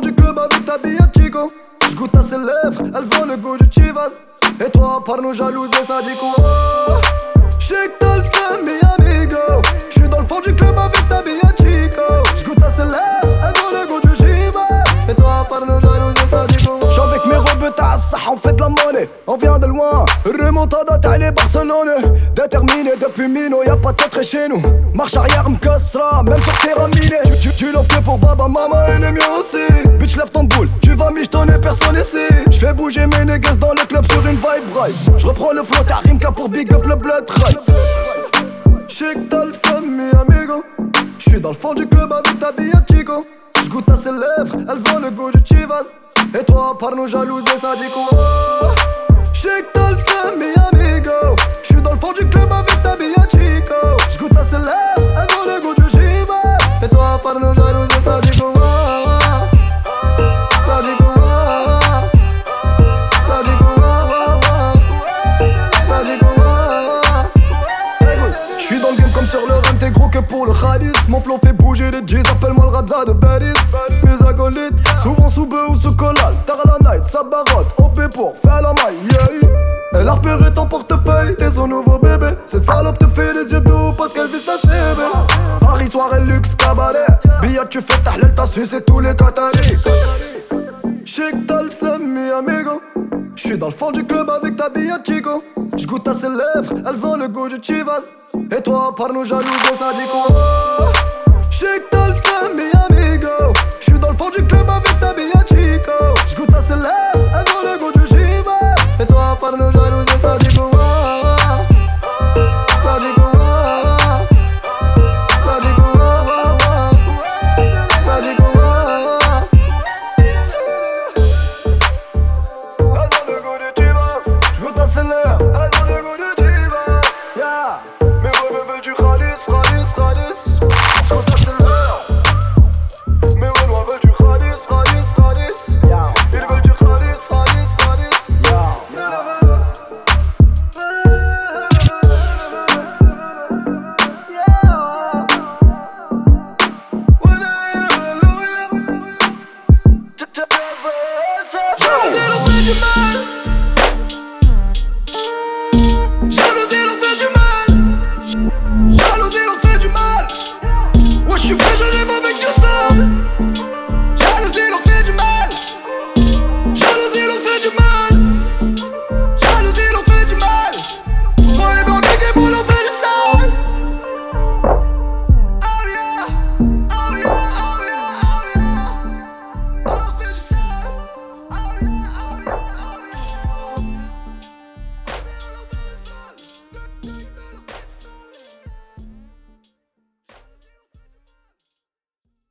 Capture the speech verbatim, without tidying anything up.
du club avec ta bille chico. J'goûte à ses lèvres, elles ont le goût du Chivas. Et toi, par nos jalouses, ça dit quoi? J'sais que t'as le seum, mi amigo. J'suis dans le fond du club avec ta bille chico. J'goûte à ses lèvres, elles ont le goût du Chivas. Et toi, par nos jalouses, ça dit quoi? J'suis avec mes robes tasse, on fait de la monnaie. On vient de loin, remontada t'allais Barcelone. Déterminé depuis Mino, y'a pas de tête chez nous. Marche arrière m'cassera, même sur terrain miné. Tu, tu, tu l'offres que pour baba, maman et les miens aussi. Bitch lève ton boule, tu vas michetonner personne ici. J'fais bouger mes niggas dans le club sur une vibe ride. J'reprends le flow, t'as Rimka pour big up le blood ride. J'sais que t'as le seum, mi amigo. J'suis dans le fond du club avec ta bille chico. J'goûte à ses lèvres, elles ont le goût du Chivas. Et toi, par nos jalouses, ça dit quoi? J'sais que t'as le seum, mi amigo. J'suis dans le fond du club avec ta bille chico. J'goûte à ses lèvres, elles ont le goût du Chivas. Et toi, par nos jalouses, ça dit quoi? Ça dit quoi? Ça dit quoi? Ça dit quoi? Écoute, j'suis dans le game comme sur le rem, t'es gros que pour le khalis. Mon flow fait bouger les G's, appelle-moi le Rabza de Paris. Mes acolytes, souvent sous bœuf ou sous collal. Tard la night, ça barotte, O P pour faire la maille, yeah. Elle a repéré ton portefeuille, t'es son nouveau bébé. Cette salope te fait les yeux doux parce qu'elle vise ta C B. Paris, soirée, luxe, cabaret. Billet, tu fais ta l'elle, t'as sucé tous les Qataris. J'sais que t'as le seum, mi amigo. J'suis dans le fond du club avec ta bille chico. J'goûte à ses lèvres, elles ont le goût du Chivas. Et toi, par nos jalouses, ça dit quoi? J'sais que t'as le seum, mi amigo. J'suis dans le fond du club avec ta bille chico. J'goûte à ses lèvres, elles ont le goût du Chivas. Et toi, par nos jalouses, ça dit quoi? Ça dit quoi? Ça dit quoi? Ça dit quoi? J'goûte à ses lèvres, elles ont le goût du Chivas. Yeah. Mais ouais, bébé, du Khalis, Khalis, Khalis. J'goûte à ses lèvres. Mais ouais, moi, veut du Khalis, Khalis, Khalis. Yeah. Ils veulent du Khalis, Khalis, Khalis. Yeah. Yeah.